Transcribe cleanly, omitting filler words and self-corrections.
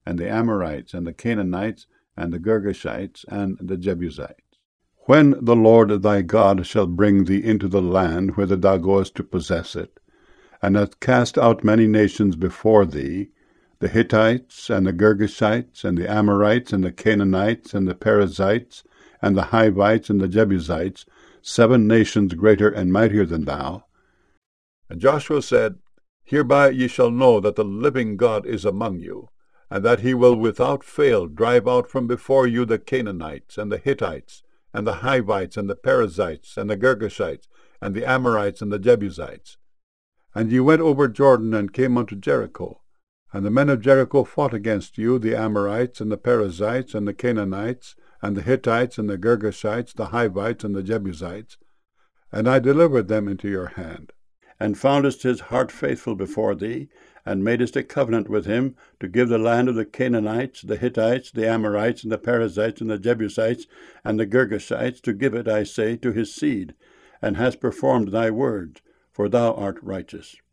and the Amorites, and the Canaanites, and the Girgashites, and the Jebusites. When the Lord thy God shall bring thee into the land whither thou goest to possess it, and hath cast out many nations before thee, the Hittites, and the Girgashites, and the Amorites, and the Canaanites, and the Perizzites, and the Hivites, and the Jebusites, 7 nations greater and mightier than thou. And Joshua said, Hereby ye shall know that the living God is among you, and that he will without fail drive out from before you the Canaanites, and the Hittites, and the Hivites, and the Perizzites, and the Girgashites, and the Amorites, and the Jebusites. And ye went over Jordan, and came unto Jericho. And the men of Jericho fought against you, the Amorites, and the Perizzites, and the Canaanites, and the Hittites, and the Girgashites, the Hivites, and the Jebusites. And I delivered them into your hand. And foundest his heart faithful before thee, and madest a covenant with him to give the land of the Canaanites, the Hittites, the Amorites, and the Perizzites, and the Jebusites, and the Girgashites, to give it, I say, to his seed, and hast performed thy words, for thou art righteous.